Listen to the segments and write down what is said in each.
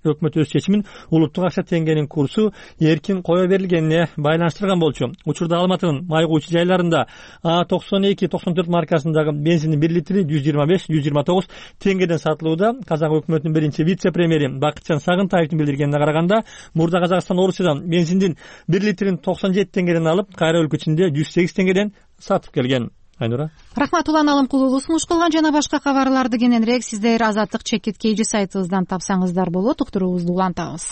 Өкмөт өз чечимин улуттук акча теңгенин курсу эркин кое берилгенине байланыштырган болчу. Учурда Алматынын май куучу жайларында А92-94 маркасындагы бензиндин 1 литри 125-129 теңгеден сатылууда. Казак өкмөтүнүн биринчи вице-премьери Бакытжан Сагынтаевдин билдиргенине караганда, мурда Казакстан Орусиядан бензиндин 1 литрин 97 теңгеден алып, кайра өлкө ичинде 108 теңгеден сатып келген. Айнура. Рахмат, Улан Алымкулуу. Сунуш кылган жана башка кабарларды кененирээк сиздер Азаттык чекит KG сайтыбыздан тапсаңыздар болот. Уктуруубузду улантабыз.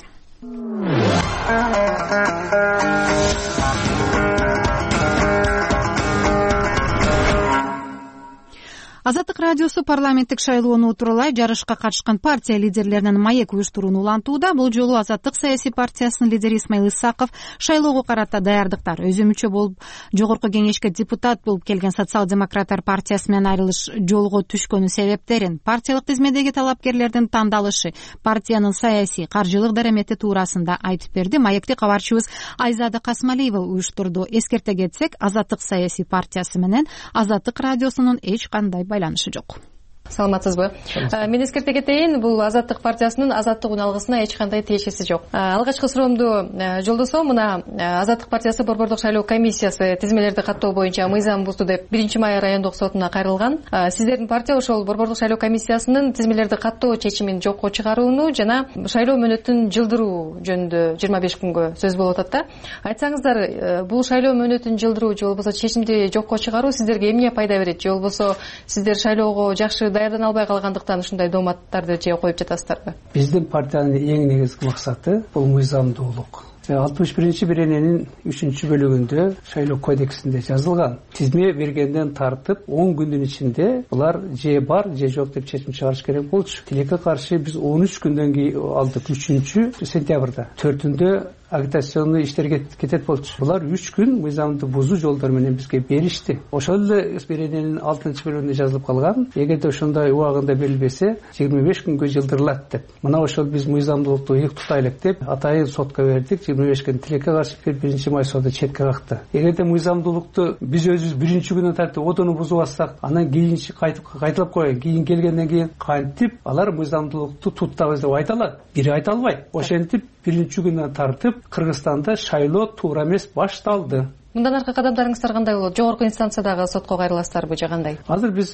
Азаттык радиосу парламенттик шайлоону тууралай жарышка катышкан партия лидерлеринин маек уюштурууну улантууда. Бул жолу Азаттык саясий партиясынын лидери Исмаил Исаков шайлоого карата даярдыктар, өзү мүчө болуп жогорку кеңешке депутат болуп келген социал-демократтар партиясы менен айрылыш жолго түшкөнү себептерин, партиялык тизмедеги талапкерлердин тандалышы, партиянын саясий, каржылык дарамети туурасында айтып берди. Маекти кабарчыбыз Айзада Касмалиева уюштурду. Эскерте кетсек, Азаттык саясий партиясы менен Азаттык радиосунун эч кандай байланышы жок. Саламатсызбы? Мен эскерте кетейин, бул Азаттык партиясынын азаттык уналгысына эч кандай тиешеси жок. Алгачкы суроомду жолдосом, мына Азаттык партиясы Борбордук шайлоо комиссиясы тизмелерди каттоо боюнча мыйзам бузду деп 1-май райондук сотуна кайрылган. Сиздердин партия ошол Борбордук шайлоо комиссиясынын тизмелерди каттоо чечимин жокко чыгарууну жана шайлоо мөөнөтүн жылдыруу жөнүндө 25 күнгө сөз болуп атат да. Айтсаңыздар, бул шайлоо мөөнөтүн жылдыруу же болбосо чечимди жокко чыгаруу сиздерге эмне пайда берет? Же болбосо сиздер шайлоого жакшы даярдана албай калгандыктан ушундай дооматтарды же коюп жатасыздарбы? Биздин партиянын эң негизги максаты бул мыйзамдуулук. 61-берененин 3-бөлүгүндө шайлоо кодексинде жазылган. Тизме бергенден тартып 10 күндүн ичинде булар же бар, же жок деп чечим чыгарыш керек болчу. Тилекке каршы биз 13 күндөн кийин алдык, 3-сентябрда. 4-үндө агитационный иштерге кетет болчу. Булар 3 күн мыйзамды бузуу жолдору менен бизге беришти. Ошол эле берененин 6-бөлүгүндө жазылып калган. Эгерде ошондой убагында берилбесе, 25 күнгө жылдырылат деп. Мына ошол биз мыйзамдуулукту ыйык тутайлык деп атайын сотко бердик. 25 күн тилекке каршы 1-май соду четке какты. Эгерде мыйзамдуулукту биз өзүбүз 1-күндөн тартып одону бузуп атсак, анан кийин кайталап коеюн. Кийин келгенден кийин кантип алар мыйзамдуулукту туттабыз деп айта алат? Бири айта албайт. Ошентип 1-күндөн тартып Кыргызстанда шайлоо туура эмес башталды. Мындан аркы кадамдарыңыздар кандай болот? Жогорку инстанциядагы сотко кайрыласыздарбы же кандай? Азыр биз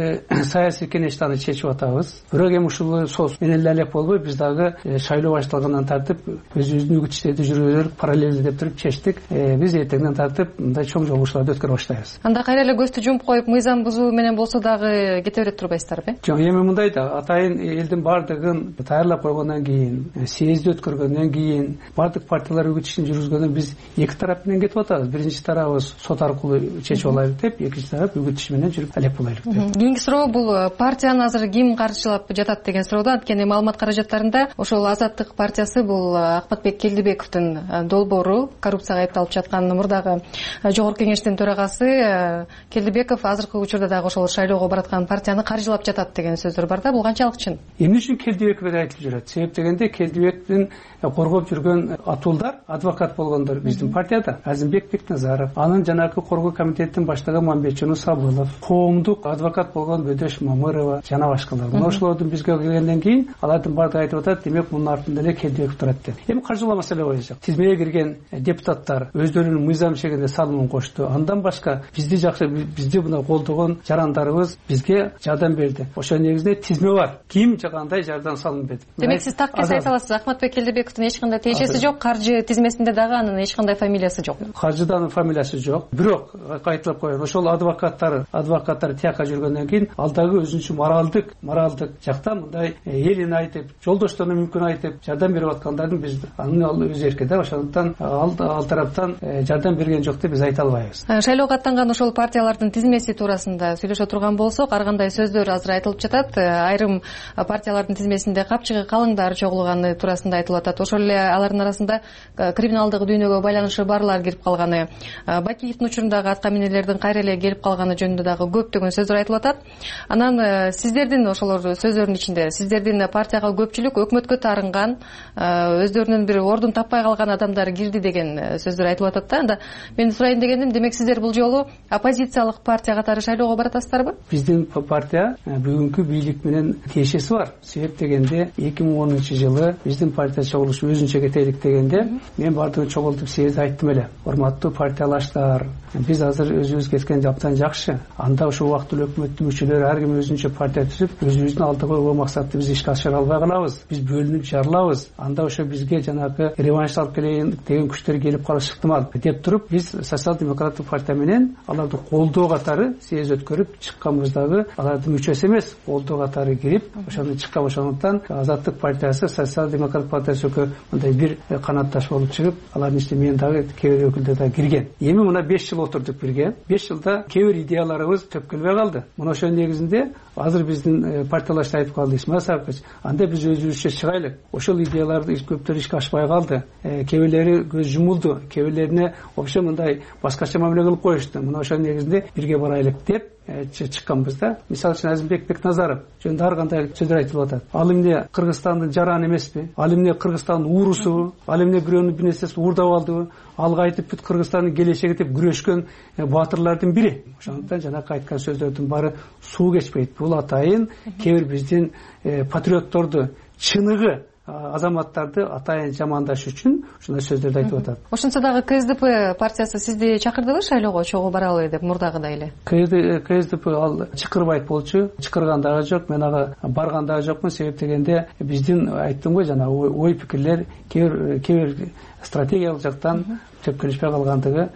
саясий кеңеште аны чечип атабыз. Бирок эми ушул сот менен эле болбой, биз дагы шайлоо башталгандан тартып өзүбүздүн үгүт иштерди жүргүзүп, параллель деп туруп чечтик. Биз эртеңден тартып мындай чоң жогулуштарды өткөрүп баштайбыз. Анда кайра эле көздү жумуп коюп, мыйзам бузуу менен болсо дагы кете берет турбайсыздарбы? Жок, эми мындай да, атайын элдин бардыгын даярдап койгондон кийин, съезди өткөргөндөн кийин, бардык партиялар үгүт ишин жүргүзгөндөн біз эки тарап менен кетип атабыз. Биринчи тарабыбыз сот аркылуу чечип алайлык деп, экинчи тарап үгүт иши менен жүрүп алек болайлык деп. Кийинки суроо бул партияны азыр ким каржылап жатат деген суроодо. Анткени маалымат каражаттарында ошол Азаттык партиясы бул Акматбек Келдибековдун долбоору, коррупцияга айыпталып жаткан мурдагы жогорку кеңештин төрагасы Келдибеков азыркы учурда дагы ошол шайлоого бараткан партияны каржылап жатат деген сөздөр бар да. Бул канчалык чын? Эмне үчүн Келдибеков айтылып жүрөт? Себеп дегенде Келдибековдун коргоп жүргөн атуулдар, адвокат болгондор биздин партияда. Азимбек Бекназаров, анын жанагы коргоо комитетин баштаган Мамбетчино Сабылов, коомдук адвокат болгон Бөдөш Мамырова жана башкалар. Мына ошолордун бизге келгенден кийин алардын баардыгы айтып атат, демек мунун артында эле Келдибеков турат деп. Эми каржылоо маселе боюнча тизмеге кирген депутаттар өздөрүнүн мыйзам чегинде салымын кошту. Андан башка бизди мына колдогон жарандарыбыз бизге жардам берди. Ошол негизинде тизме бар. Ким кандай жардам салым берди? Демек сиз так эс айта аласыз, Акматбек Келдибековдун эч кандай тиешеси жок, каржы тизмесинде дагы анын эч кандай фамилиясы жок. Каржыданын фамилиясы жок. Бирок айтылып коён, ошол адвокаттар тияка жүргөндөн кийин ал дагы өзүнчө моралдык жакта мындай элин айтып, жолдошторуна мүмкүн айтып, жардам берип аткандардын биз ал өз эркиде, ошондуктан ал тараптан жардам берген жок деп биз айта албайбыз. Шайлоого аттанган ошол партиялардын тизмеси туурасында сүйлөшө турган болсок, ар кандай сөздөр азыр айтылып жатат. Айрым партиялардын тизмесинде капчыгы калыңдар чогулганы туурасында айтылып атат. Ошол эле алардын арасында криминалдык дүйнөгө байланышы барлар кирип калганы. Бакиевдин учурундагы атка минерлердин кайра эле келип калганы жөнүндө дагы көптөгөн сөздөр айтылып атат. Анан сиздердин ошолор сөздөрдүн ичинде сиздердин партияга көпчүлүк өкмөткө таарынган, өздөрүнүн бир ордун таппай калган адамдар кирди деген сөздөр айтылып атат да. Анда мен сурайын дегеним, демек сиздер бул жолу оппозициялык партия катары шайлоого баратасыздарбы? Биздин партия бүгүнкү бийлик менен тиешеси бар. Себеп дегенде 2010-жылы биздин партия чогулушу өзүнчө кетелик дегенде мен бардыгын чогултуп себеп айттым эле. Урматтуу партиялаштар, биз азыр өзүбүз кеткен абдан жакшы. Анда ошол убакта өкмөттүн мүчөлөрү ар ким өзүнчө партия түзүп, өзүбүздүн алдыга койгон максатты биз ишке ашыра албай калабыз. Биз бөлүнүп жарылабыз. Анда ошо бизге жанагы реванш алып келейин деген күчтөр келип калышы ыктымал деп туруп, биз социал-демократтык партия менен аларды колдоо катары съезд өткөрүп чыкканбыздагы алардын мүчөсү эмес, колдоо катары кирип, ошону чыккан. Ошондуктан Азаттык партиясы социал-демократтык партиясы экөө мындай бир канатташ болуп чыгып, алардын ичинде мен дагы кээ бир өкүлдөр да кирген. Эми мына 5 жыл отурдук бирге. 5 жылда кээ бир идеяларыбыз төпкөлбөй калды. Мына ошол негизинде азыр биздин партиялаштар айтып калды, Исмаил Сапович, анда биз өзүбүзчө чыгайлы. Ошол идеяларды көптөр ишке ашпай калды. Кээ бирлери көз жумулду, кээ бирлерине вообще мындай башкача мамиле кылып коюшту. Мына ошол негизинде бирге барайлык деп чыкканбыз да. Мисалы үчүн Азимбек Бекназаров жөнүндө ар кандай сөздөр айтылып атат. Ал эмне Кыргызстандын жараны эмеспи? Ал эмне Кыргызстандын уурусубу? Ал эмне бирөөнүн бир нерсесин уурдап алдыбы? Алга айтып бүт Кыргызстандын келечеги деп күрөшкөн баатырлардын бири. Ошондуктан жанагы айткан сөздөрдүн баары суу кечпейт. Бул атайын кээ бир биздин патриотторду, чыныгы азаматтарды атайын жамандаш үчүн ушундай сөздөрдү айтып атат. Ошончо дагы КСДП партиясы сизди чакырдыбы шайлоого чогуу баралы деп мурдагыдай эле? КСДП ал чакырбайт болчу, чакырган дагы жок, мен ага барган дагы жокмун. Себеп дегенде биздин айттым го жана ой пикирлер кээ бир стратегиялык жактан төпкөлүшпөй калгандыгы,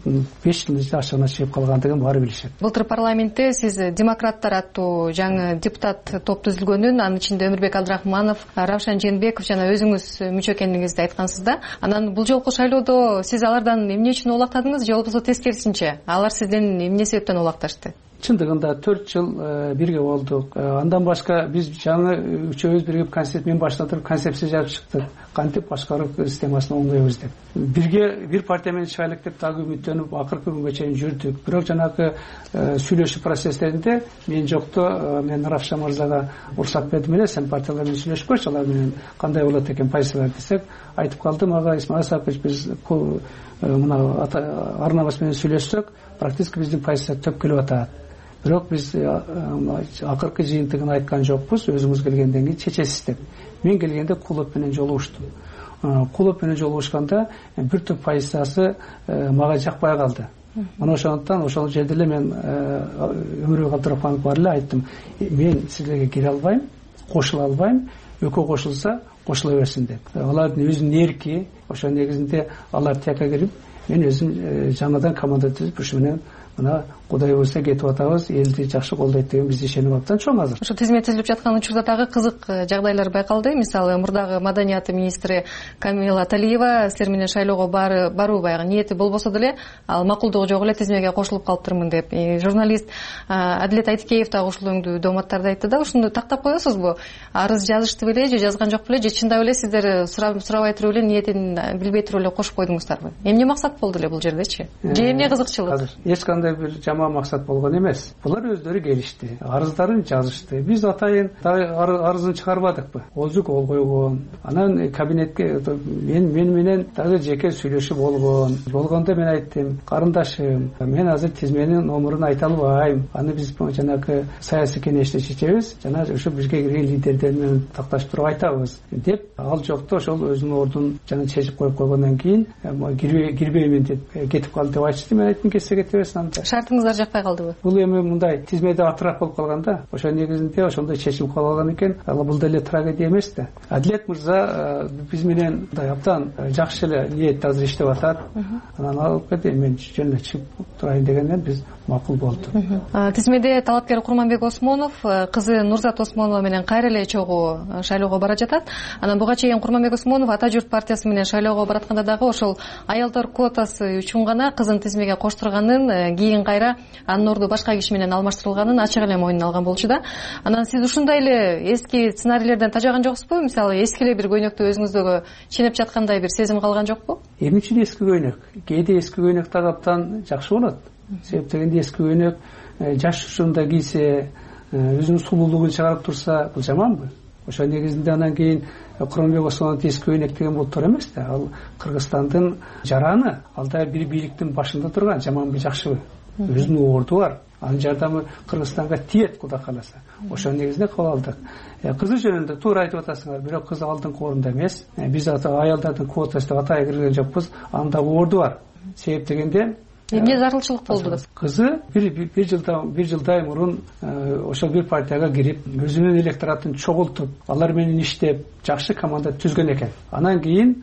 5 жыл ичинде ачыгына чыгып калгандыгын баары билишет. Былтыр парламентте сиз демократтар аттуу жаңы депутат топ түзүлгөнүн, анын ичинде Өмүрбек Абдрахманов, Равшан Жээнбеков жана өзүңүз мүчө экениңизди айткансыз да. Анан бул жолку шайлоодо сиз алардан эмне үчүн улактадыңыз же болбосо тескерисинче алар сизден эмне себептен улакташты? Чындыгында 4 жыл бирге болдук. Андан башка биз жаңы үчөөбүз бирге мен баштатып концепция жазып чыктык. Кантип башкаруу системасын оңдойбуз деп. Бирге бир партия менен чыгайлык деп дагы үмүттөнүп акыркы күнгө чейин жүрдүк. Бирок жанагы сүйлөшүү процесстеринде мен жокто мен Равшан мырзага уруксат бердим эле, сен партиялар менен сүйлөшкөчү, алар менен кандай болот экен позициялар десек, айтып калдым, ага Исмаил Сапович, биз мына арнабыз менен сүйлөшсөк, практически биздин позиция төпкөлүп атат. Бирок биз акыркы жыйынтыгын айткан жокпуз, өзүңүз келгенден кийин чечесиз деп. Мен келгенде Кулов менен жолугуштум. Кулов менен жолугушканда бир топ позициясы мага жакпай калды. Мына ошондуктан ошол жерде эле мен Өмүрбек Абдрахманов бар эле айттым, мен силерге кире албайм, кошула албайм, экөө кошулса кошула берсин деп. Алардын өзүнүн эрки, ошол негизинде алар тияка кирип, мен өзүм жаңадан команда түзүп, ушу менен мына Кудай буйрса кетип атабыз, элди жакшы колдойт деген биз ишенип абдан чоң азыр. Ошо тизме түзүлүп жаткан учурда дагы кызык жагдайлар байкалды. Мисалы, мурдагы маданият министри Камила Талиева силер менен шайлоого баруу баягы ниети болбосо деле, ал макулдугу жок эле тизмеге кошулуп калыптырмын деп. Журналист Адилет Айтикеев дагы ушул өңдүү дооматтарды айтты да. Ушуну тактап коесузбу? Арыз жазышты беле же жазган жок беле, же чындап эле сиздер сурабай туруп эле ниетин билбей туруп эле кошуп койдуңуздарбы? Эмне максат болду эле бул жердечи? Же эмне кызыкчылык? Эч кандай бир максат болгон эмес. Булар өздөрү келишти, арыздарын жазышты. Биз атайын арызын чыгарбадыкпы? Олжук ол койгон. Анан кабинетке мен менен дагы жеке сүйлөшүп болгондо мен айттым, карындашым, мен азыр тизменин номурун айта албайм. Аны биз жанагы саясий кеңеште чечебиз, жана ошо бизге кирген лидердер менен такташтырып айтабыз деп. Ал жокто ошол өзүнүн ордун жана чечип коюп койгондон кийин кирбеймин деп кетип калды деп айтышты. Мен айттым, кетсе кете берсин анда. Шартыңыздар жакпай калдыбы? Бул эми мындай тизмеде атырап болуп калганда, ошол негизинде ошондой чечим кабыл экен. Ал бул деле трагедия эмес да. Адилет мырза биз менен мындай абдан жакшы эле ниетте азыр иштеп атат. Анан алып кетти, мен жөн эле чыгып турайын дегенден биз макул болду. Тизмеде талапкер Курманбек Осмонов кызы Нурзат Осмонова менен кайра эле чогуу шайлоого бара жатат. Анан буга чейин Курманбек Осмонов Ата журт партиясы менен шайлоого баратканда дагы ошол аялдар квотасы үчүн гана кызын тизмеге коштурганын кийин кайра анын орду башка киши менен алмаштырылганын ачык эле мойнуна алган болчу да. Анан сиз ушундай эле эски сценарийлерден тажаган жоксузбу? Мисалы эски эле бир көйнөктү өзүңүздөгө ченеп жаткандай бир сезим калган жокпу? Эмне үчүн эски көйнөк? Кээде эски көйнөк тагаттан жакшы болот. Себеп дегенде эски көйнөк жаш учурунда кийсе, өзүнүн сулуулугун чыгарып турса, бул жаманбы? Ошол негизинде анан кийин Курманбек Осмоновдун эски көйнөк деген бул туура эмес да. Ал Кыргызстандын жараны, ал да бир бийликтин башында турган, жаманбы, жакшыбы? Өзүнүн орду бар. Анын жардамы Кыргызстанга тиет, Кудай кааласа. Ошол негизинде кабыл алдык. Кызы жөнүндө туура айтып атасыңар, бирок кыз алдыңкы орунда эмес. Биз аялдардын квотасы деп атайын кирген жокпуз. Анда орду бар. Себеп дегенде эмне зарылчылык болду деп? Кызы бир жылдай мурун ошол бир партияга кирип, өзүнүн электоратын чогултуп, алар менен иштеп, жакшы команда түзгөн экен. Анан кийин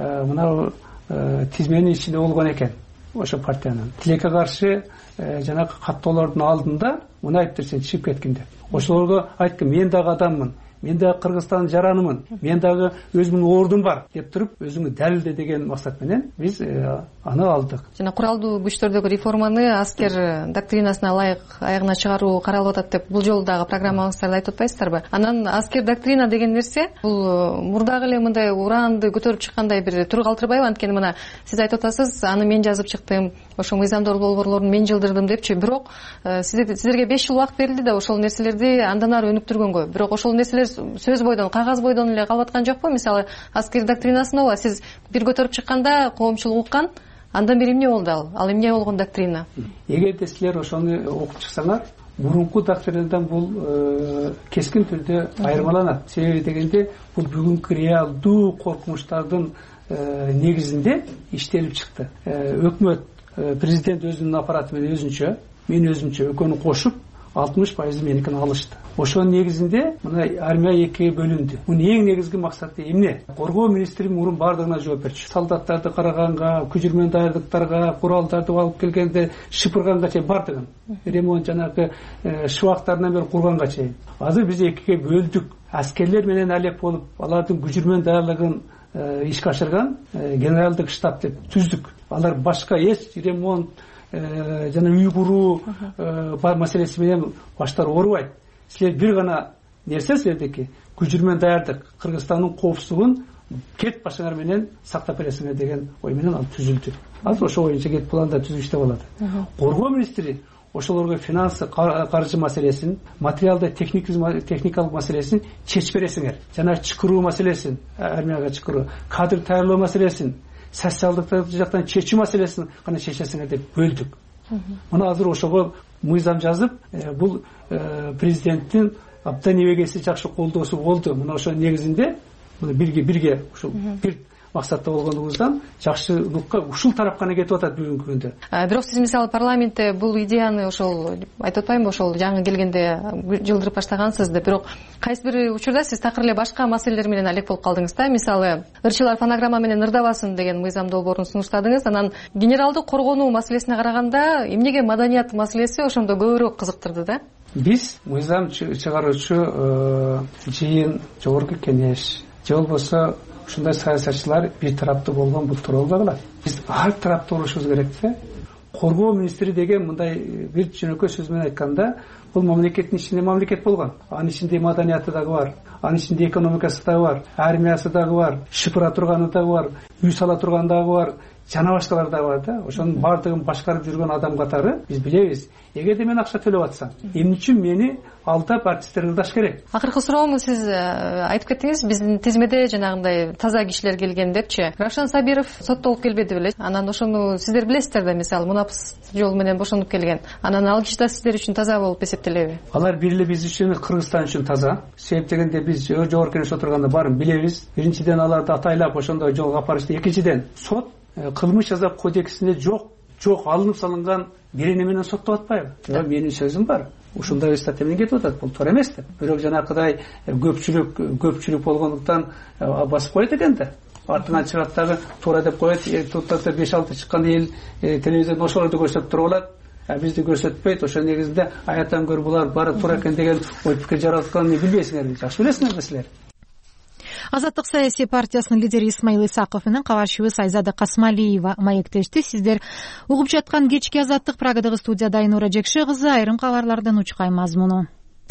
мына тизменин ичинде болгон экен. Ошо партиянын тилекке каршы жанагы каттоолордун алдында муну айтып берсең чыгып кеткин деп. Ошолорго айткым, мен дагы адаммын, мен дагы Кыргызстандын жаранымын, мен дагы өзүмдүн ордум бар деп туруп, өзүңдү далилде деген максат менен биз аны алдык. Жана куралдуу күчтөрдөгү реформаны аскер доктринасына ылайык аягына чыгаруу каралып атат деп бул жолу дагы программаңызда айтып атпайсыздарбы? Анан аскер доктрина деген нерсе бул мурдагы эле мындай ураанды көтөрүп чыккандай бир тур калтырбайбы? Анткени мына сиз айтып атасыз, аны мен жазып чыктым, ошо мыйзамдор болборлорун мен жылдырдым депчи. Бирок сиздерге 5 жыл убакыт берилди да ошол нерселерди андан ары өнүктүргөнгө. Бирок ошол нерселер сөз бойдон, кагаз бойдон эле калып аткан жокпу? Мисалы аскер доктринасын ооба сиз бир көтөрүп чыкканда коомчулук уккан, андан бери эмне болду ал? Ал эмне болгон доктрина? Эгерде силер ошону окуп чыксаңар, мурунку доктринадан бул кескин түрдө айырмаланат. Себеби дегенде бул бүгүнкү реалдуу коркунучтардын негизинде иштелип чыкты. Өкмөт, президент өзүнүн аппараты менен өзүнчө, мен өзүмчө экөөнү кошуп 60% меникин алышты. Ошонун негизинде мына армия экиге бөлүндү. Мунун эң негизги максаты эмне? Коргоо министри мурун бардыгына жооп берчү. Солдаттарды караганга, күчүрмөн даярдыктарга, куралдарды алып келгенде шыпырганга чейин бардыгын. Ремонт жанагы шыбактарынан бери курганга чейин. Азыр биз экиге бөлдүк. Аскерлер менен алек болуп, алардын күчүрмөн даярдыгын ишке ашырган генералдык штаб деп түздүк. Алар башка эч ремонт жана үй куруу маселеси менен баштары оорубайт. Силер бир гана нерсе силердики күчүрмөн даярдык, Кыргызстандын коопсуздугун кет башыңар менен сактап бересиңер деген ой менен ал түзүлдү. Азыр ошол боюнча кет планда түзүп иштеп алат. Коргоо министри ошолорго финансы, каржы маселесин, материалдык техникалык маселесин чечип бересиңер. Жана чакыруу маселесин, армияга чакыруу, кадр даярдоо маселесин, социалдык жактан чечүү маселесин гана чечесиңер деп бөлдүк. Мына азыр ошого мыйзам жазып, бул президенттин абдан эбегеси жакшы колдоосу болду. Мына ошо негизинде мына бирге ушул бир максатта болгондугубуздан жакшылыкка ушул тарапка кетип атат бүгүнкү күндө. Бирок сиз мисалы парламентте бул идеяны ошол айтып атпаймынбы, ошол жаңы келгенде жылдырып баштагансыз деп. Бирок кайсы бир учурда сиз такыр эле башка маселелер менен алек болуп калдыңыз да. Мисалы ырчылар фонограмма менен ырдабасын деген мыйзам долбоорун сунуштадыңыз. Анан генералдык коргонуу маселесине караганда эмнеге маданият маселеси ошондо көбүрөөк кызыктырды да? Биз мыйзам чыгаруучу жыйын, жогорку кеңеш же болбосо ушундай саясатчылар бир тараптуу болгон бул туура болбой калат. Биз ар тараптуу болушубуз керек да. Коргоо министри деген мындай бир жөнөкөй сөз менен айтканда, бул мамлекеттин ичинде мамлекет болгон. Анын ичинде маданияты дагы бар, анын ичинде экономикасы дагы бар, армиясы дагы бар, шыпыра турганы дагы бар, үй сала турганы дагы бар, жана башкалар дагы бар да. Ошонун бардыгын башкарып жүргөн адам катары биз билебиз. Эгерде мен акча төлөп атсам, эмне үчүн мени алдап артисттер ырдаш керек? Акыркы суроом, сиз айтып кеттиңиз, биздин тизмеде жанагындай таза кишилер келген депчи. Равшан Сабиров соттолуп келбеди беле? Анан ошону сиздер билесиздер да, мисалы мунапыс жол менен бошонуп келген. Анан ал киши да сиздер үчүн таза болуп эсептелеби? Алар бир эле биз үчүн, Кыргызстан үчүн таза. Себеп дегенде биз жогорку кеңеш отурганда баарын билебиз. Биринчиден аларды атайлап ошондой жолго алып барышты. Экинчиден сот кылмыш жаза кодексинде жок алынып салынган берене менен соттоп атпайбы? Менин сөзүм бар. Ушундай статья менен кетип атат. Бул туура эмес да. Бирок жанакыдай көпчүлүк болгондуктан басып коет экен да. Артынан чыгат дагы туура деп коет. Туттата 5-6 чыккан эл телевизордон ошолорду көрсөтүп туруп алат. Бизди көрсөтпөйт. Ошол негизинде аяттан көрүп булар баары туура экен деген ой пикир жаратканын билбейсиңер. Жакшы билесиңер да силер. Азаттык саясий партиясынын лидери Исмаил Исаков менен кабарчыбыз Айзада Касмалиева маектешти. Сиздер угуп жаткан кечки Азаттык Прагадагы студияда Айнура Жекше кызы. Айрым кабарлардын учкай мазмуну.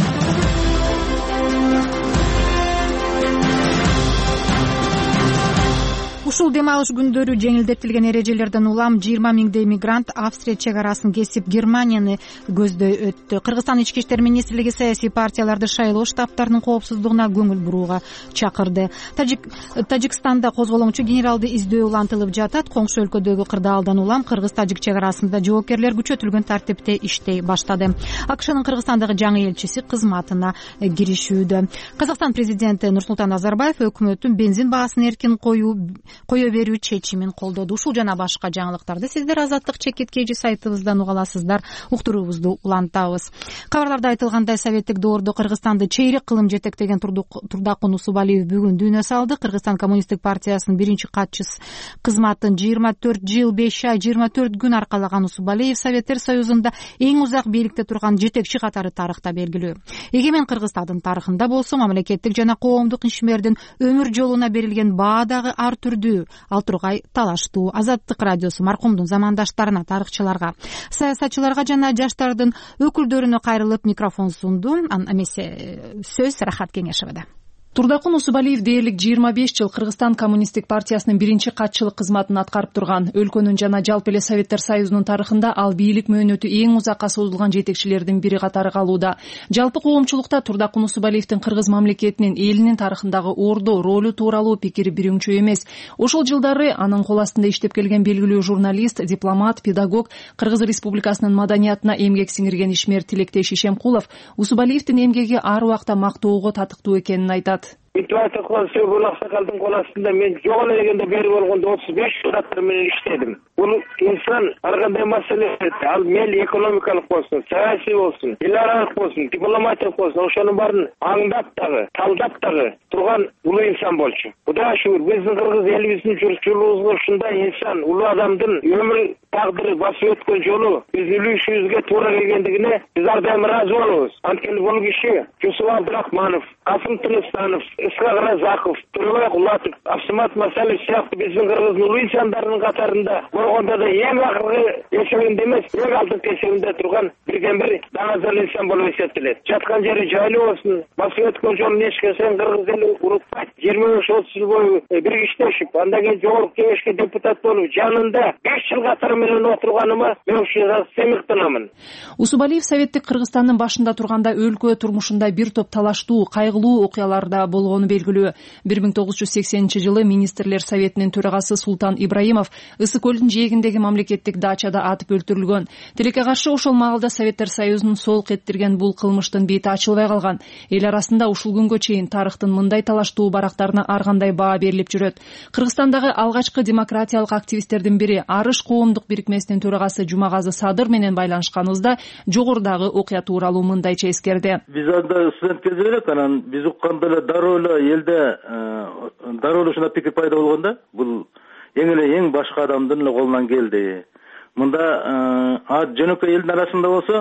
Ушул дем алыш күндөрү жеңилдетилген эрежелерден улам 20 миңдей мигрант Австрия чек арасын кесип Германияны көздөй өттү. Кыргызстан ички иштер министрлиги саясий партияларды шайлоо штабтарынын коопсуздугуна көңүл бурууга чакырды. Тажикстанда козголоңчу генералды издөө улантылып жатат. Коңшу өлкөдөгү кырдаалдан улам кыргыз-тажик чек арасында жоопкерлер күчөтүлгөн тартипте иштей баштады. АКШнын Кыргызстандагы жаңы элчиси кызматына киришүүдө. Казакстан президенти Нурсултан Назарбаев өкмөттүн бензин баасын эркин кое берүү чечимин колдоду. Ушул жана башка жаңылыктарды сиздер Азаттык чекиткейжи сайтыбыздан уга аласыздар. Уктуруубузду улантабыз. Кабарларда айтылгандай, советтик доордо Кыргызстанды чейрек кылым жетектеген Турдакун Усубалиев бүгүн дүйнө салды. Кыргызстан коммунисттик партиясынын биринчи катчысы кызматын 24 жыл 5 ай 24 күн аркалаган Усубалиев Советтер Союзунда эң узак бийликте турган жетекчи катары тарыхта белгилүү. Эгемен Кыргызстандын тарыхында болсо мамлекеттик жана коомдук ишмердин өмүр жолуна берилген баа дагы ар түрдүү, ал тургай талаштуу. Азаттык радиосу маркумдун замандаштарына, тарыхчыларга, саясатчыларга жана жаштардын өкүлдөрүнө кайрылып микрофон сунду. Эмесе сөз Рахат Кеңешеведе. Турдакун Усубалиев дээрлик 25 жыл Кыргызстан коммунисттик партиясынын биринчи катчылык кызматын аткарып турган. Өлкөнүн жана жалпы эле Советтер Союзунун тарыхында ал бийлик мөөнөтү эң узакка созулган жетекчилердин бири катары калууда. Жалпы коомчулукта Турдакун Усубалиевдин кыргыз мамлекетинин, элинин тарыхындагы ордо ролу тууралуу пикири бирүңчү эмес. Ошол жылдары анын кол астында иштеп келген белгилүү журналист, дипломат, педагог, Кыргыз Республикасынын маданиятына эмгек сиңирген ишмер Тилектеш Ишемкулов Усубалиевдин эмгеги ар убакта мактоого татыктуу экенин айтат. Бұл ақсақалдың қол астында мен жоғала дегенде бері болғанда 35 жылдаттар менен иштедим. Бұл инсан арқандай маселе, ал мел экономикалық болсын, саяси болсын, иларалық болсын, дипломатиялық болсын, ошонун барын аңдап дагы, талдап дагы турган улуу инсан болчу. Кудайга шүгүр, биздин кыргыз элибиздин жүрүшүбүзгө ушундай инсан, улуу адамдын өмүр тагдыры басып өткөн жолу биздин үлүшүбүзгө туура келгендигине биз ар дайым ыраазы болобуз. Анткени бул киши Жусуп Абдрахманов, Касым Тыныстанов, Исхак Разаков, Турбай Кулатов, Абсамат Масалев сыяктуу биздин кыргыздын улуу инсандарынын катарында болгондо да эң акыркы эшегинде эмес, эң алдыңкы эшегинде турган бирден-бир даңазал инсан болуп эсептелет. Жаткан жери жайлуу болсун, басып өткөн жолун эч качан кыргыз эли унутпайт. 25-30 жыл бою биригиштешип, андан кийин жогорку кеңешке депутат болуп, жанында 5 жыл катары менен отурганыма мен ушуга семиктанамын. Усубалиев Советтик Кыргызстандын башында турганда өлкө турмушунда бир топ талаштуу, кайгылуу окуяларда болгону белгилүү. 1980 жылы Министрлер Советинин төрагасы Султан Ибраимов Ысык көлдүн жээгиндеги мамлекеттик дачада атып өлтүрүлгөн. Тилекке каршы ошол маалда Советтер Союзунун солк эттирген бул кылмыштын бети ачылбай калган. Эл арасында ушул күнгө чейин тарыхтын мындай талаштуу барактарына ар кандай баа берилип жүрөт. Кыргызстандагы алгачкы демократиялык активисттердин бири Арыш коомдук бирикмесинин төрагасы Жумагазы Садыр менен байланышканыбызда жогорудагы окуя тууралуу мындайча эскерди. Биз анда студент кезде элек, анан биз укканда эле дароо эле элде дароо эле ушундай пикир пайда болгондо, бул эң башка адамдын эле колунан келди. Мында жөнөкөй элдин арасында болсо,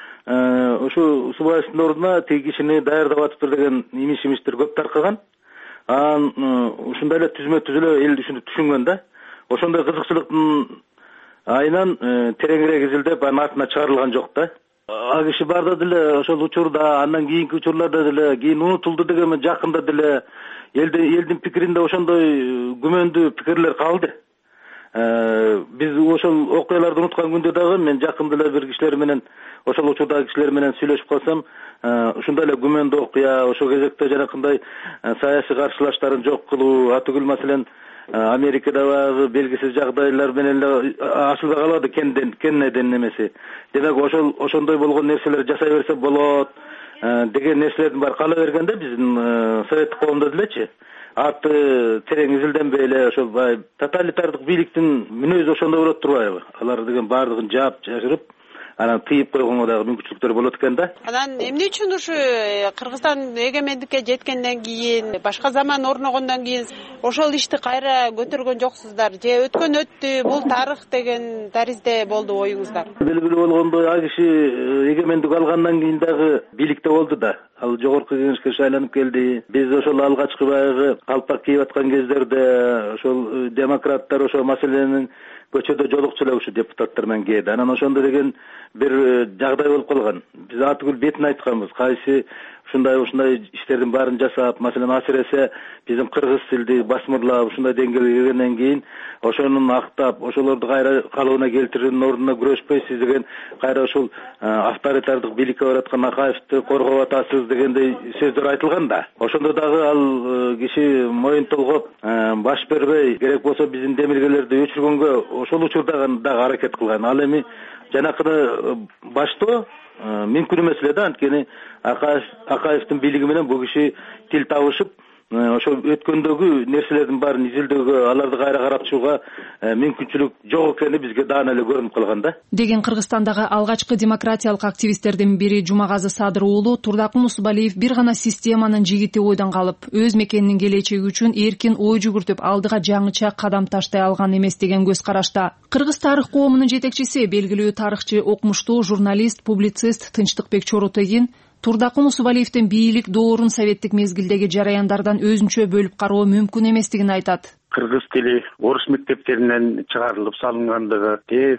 ушу Усубалиевдин ордуна тиги кишини даярдап атыптыр деген имиш-имиштер көп таркаган. Ушундай эле түзмө-түз эле эл түшүнгөн да. Ошондой кызыкчылыктын айынан тереңирээк изилдеп, анын артына чыгарылган жок да. А киши барда деле ошол учурда, андан кийинки учурларда деле, кийин унутулду дегенмен жакында деле элдин пикиринде ошондой күмөндүү пикирлер калды. Биз ошол окуяларды унуткан күндө дагы мен жакында эле бир кишилер менен, ошол учурдагы кишилер менен сүйлөшүп калсам, ушундай эле күмөндүү окуя, ошол кезекте жанакындай саясий каршылаштарын жок кылуу, атүгүл маселен Америкада баягы белгисиз жагдайлар менен эле ачылбай калбады Кеннедин немеси. Демек ошондой болгон нерселер жасай берсе болот деген нерселердин баары кала бергенде биздин советтик коомдо делечи. Аты терең изилденбей эле ошол тоталитардык бийликтин мүнөзү ошондой болот турбайбы? Алар деген баардыгын жаап жашырып, анан тыйып койгонго дагы мүмкүнчүлүктөр болот экен да. Анан эмне үчүн ушу Кыргызстан эгемендикке жеткенден кийин, башка заман орногондон кийин ошол ишти кайра көтөргөн жоксуздар же өткөн бул тарых деген таризде болду оюңуздар? Белгилүү болгондой, а киши эгемендик алгандан кийин дагы бийликте болду да. Ал жогорку кеңешке шайланып келди. Биз ошол алгачкы баягы калпак кийип аткан кездерде ошол демократтар ошол маселенин көчөдө жолукчу эле ушу депутаттар менен кээди. Анан ошондо деген бир жагдай болуп калган. Биз атүгүл бетин айтканбыз. Кайсы ушундай иштердин баарын жасап, маселен асыресе биздин кыргыз тилди басмырлап ушундай деңгээлге келгенден кийин ошонун актап, ошолорду кайра калыбына келтирүүнүн ордуна күрөшпөйсүз деген кайра ушул авторитардык бийликке бараткан Акаевди коргоп атасыз дегендей сөздөр айтылган да. Ошондо дагы ал киши моюн толгоп, баш бербей, керек болсо биздин демилгелерди өчүргөнгө ошол учурда дагы аракет кылган. Ал эми жанакыны баштоо мүмкүн эмес эле да, анткени Акаевдин бийлиги менен бул киши тил табышып, ошо өткөндөгү нерселердин баарын изилдөөгө, аларды кайра карап чыгууга мүмкүнчүлүк жок экени бизге даана эле көрүнүп калган да. Деген Кыргызстандагы алгачкы демократиялык активисттердин бири Жумагазы Садыр уулу Турдакун Усубалиев бир гана системанын жигити ойдон калып, өз мекенинин келечеги үчүн эркин ой жүгүртүп, алдыга жаңыча кадам таштай алган эмес деген көз карашта. Кыргыз тарых коомунун жетекчиси, белгилүү тарыхчы, окумуштуу журналист, публицист Тынчтыкбек Чоротегин Турдакун Усубалиевдин бийлик доорун советтик мезгилдеги жараяндардан өзүнчө бөлүп кароо мүмкүн эместигин айтат. Кыргыз тили орус мектептеринен чыгарылып салынгандыгы,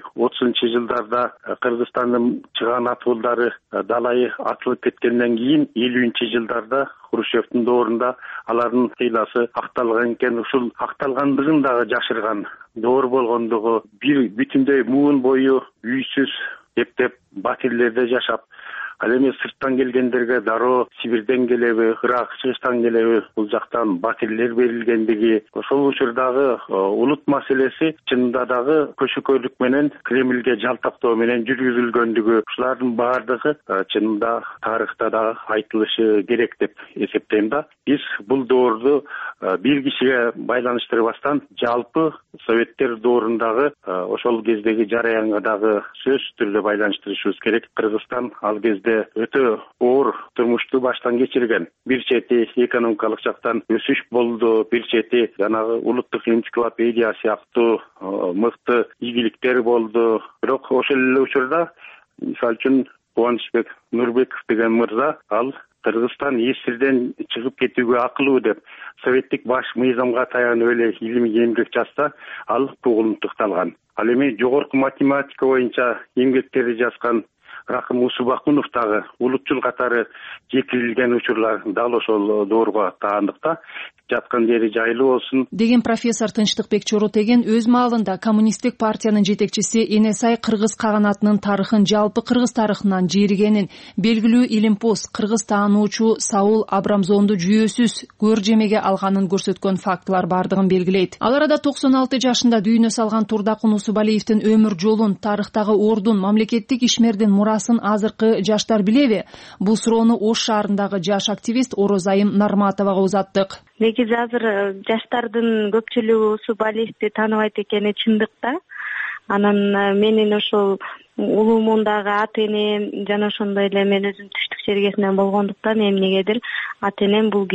30-жылдарда Кыргызстандын чыган атуулдары далайы атылып кеткенден кийин 50-жылдарда Хрущевдин доорунда алардын кыйласы акталган экен, ушул акталгандыгын дагы жашырган доор болгондугу, бир бүтүндөй муун бою үйсүз эптеп батирлерде жашап, ал эми сырттан келгендерге дароо Сибирден келеби, Ирак, Чыгыштан келеби, бул жактан батирлер берилгендиги, ошол учурдагы улут маселеси чынында дагы көчөкөлүк менен Кремльге жалтактоо менен жүргүзүлгөндүгү, ушулардын баардыгы чынында тарыхта да айтылышы керек деп эсептейм да. Биз бул доорду бир кишиге байланыштырбастан жалпы советтер доорундагы ошол кездеги жараянга дагы сөзсүз түрдө байланыштырышыбыз керек. Кыргызстан ал кезде өтө оор турмушту баштан кечирген. Бир чети экономикалык жактан өсүш болду, бир чети жанагы улуттук энциклопедия сыяктуу мыкты ийгиликтер болду. Бирок ошол эле учурда, мисалы үчүн Кубанычбек Нурбеков деген мырза, ал Кыргызстан эсирден чыгып кетүүгө акылуу деп советтик баш мыйзамга таянып эле илимий эмгек жазса, ал куугунтукталган. Ал эми жогорку математика боюнча эмгектерди жазган Ракым Усубакунов дагы улутчул катары жекирилген учурлар дал ошол доорго таандыкта. Жаткан жери жайлуу болсун деген профессор Тынчтыкбек Чоротеген өз маалында коммунисттик партиянын жетекчиси Энесай кыргыз каганатынын тарыхын жалпы кыргыз тарыхынан жээригенин, белгилүү илимпоз кыргыз таануучу Саул Абрамзонду жүйөсүз көр жемеге алганын көрсөткөн фактылар бардыгын белгилейт. Ал арада 96 жашында дүйнө салган Турдакун Усубалиевдин өмүр жолун, тарыхтагы ордун, мамлекеттик ишмердин мурасын азыркы жаштар билеби? Бул суроону Ош шаарындагы жаш активист Орозайым Нарматовага узаттык. Негизи азыр жаштардын көпчүлүгү Усубалиевди тааныбайт экени чындык да. Анан менин ошол улуумундагы ата энем жана ошондой эле мен өзүм түштүк чергесинен болгондуктан эмнегедир ата энем бул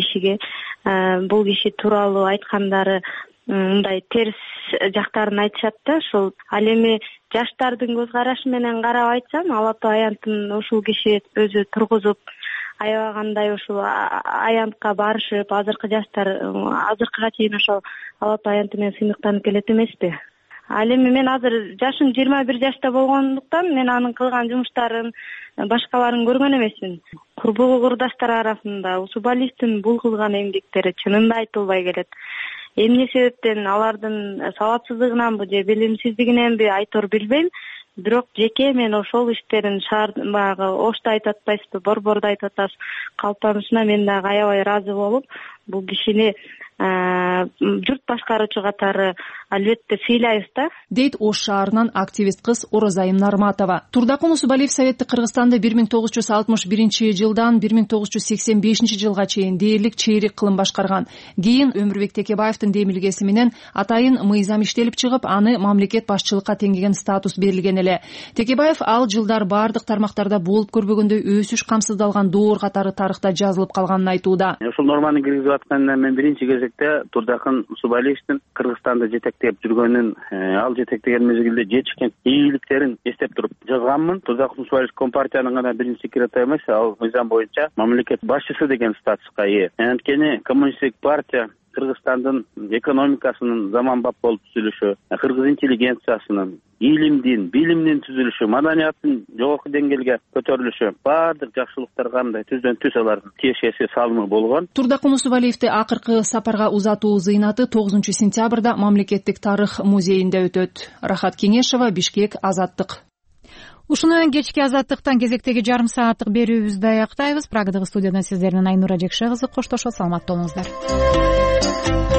киши тууралуу айткандары мындай терс жактарын айтышат да. Ошол ал эми жаштардын көз карашы менен карап айтсам, Алапа аянтын ушул киши өзү тургузуп аябагандай ушул аянтка барышып, азыркы жаштар азыркыга чейин ошол Алапа аянты менен сыймыктанып келет эмеспи? Ал эми мен азыр жашым 21 жашта болгондуктан мен анын кылган жумуштарын башкаларын көргөн эмесмин. Курбулуу курдаштар арасында Усубалиевдин бул кылган эмгектери чынында айтылбай келет. Эмне себептен, алардын сабатсыздыгынанбы же билимсиздигиненби айтор билбейм. Бирок жеке мен ошол иштерин баягы Ошто айтып атпайсызбы, Борбордо айтып атасыз, калпанышына мен дагы аябай ыраазы болуп, бул кишини журт башкаруучу катары албетте сыйлайбыз да, дейт Ош шаарынан активист кыз Орозайым Нарматова. Турдакун Усубалиев Советтик Кыргызстанды 1961 жылдан 1985 жылга чейин дээрлик чейрек кылым башкарган. Кийин Өмүрбек Текебаевдин демилгеси менен атайын мыйзам иштелип чыгып, аны мамлекет башчылыкка теңгеген статус берилген эле. Текебаев ал жылдар бардык тармактарда болуп көрбөгөндөй өсүш камсыздалган доор катары тарыхта жазылып калганын айтууда. Ушул норманы киргизип атканда мен биринчи кезекте Турдакын Усубалиевдин Кыргызстанды жетектеп жүргөнүн, ал жетектеген мезгилде жетишкен ийгиликтерин эстеп туруп жазганмын. Турдакын Усубалиев Компартиянын гана биринчи секретары эмес, ал мыйзам боюнча мамлекет башчысы деген статуска ээ. Анткени коммунисттик партия Кыргызстандын экономикасынын заманбап болуп түзүлүшү, кыргыз интеллигенциясынын, илимдин, билимдин түзүлүшү, маданияттын жогорку деңгээлге көтөрүлүшү, баардык жакшылыктар кандай түздөн түз алардын тиешеси салымы болгон. Турдакун Усубалиевди акыркы сапарга узатуу зыйнаты 9 сентябрда Мамлекеттик тарых музейинде өтөт. Рахат Кеңешева, Бишкек, Азаттык. Ушуну менен кечки Азаттыктан кезектеги жарым сааттык берүүбүздү аяктайбыз. Прагадагы студиядан сиздер менен Айнура Жекше кызы коштошот. Саламатта болуңуздар.